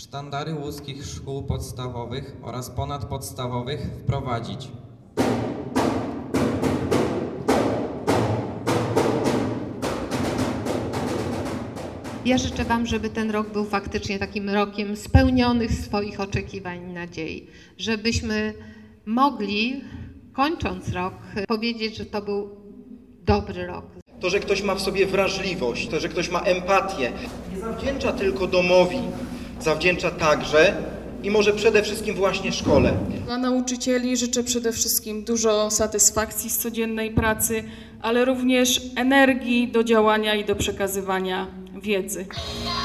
sztandary łódzkich szkół podstawowych oraz ponadpodstawowych wprowadzić. Ja życzę Wam, żeby ten rok był faktycznie takim rokiem spełnionych swoich oczekiwań i nadziei. Żebyśmy mogli, kończąc rok, powiedzieć, że to był dobry rok. To, że ktoś ma w sobie wrażliwość, to, że ktoś ma empatię, nie zawdzięcza tylko domowi, zawdzięcza także i może przede wszystkim właśnie szkole. Dla nauczycieli życzę przede wszystkim dużo satysfakcji z codziennej pracy, ale również energii do działania i do przekazywania wiedzy.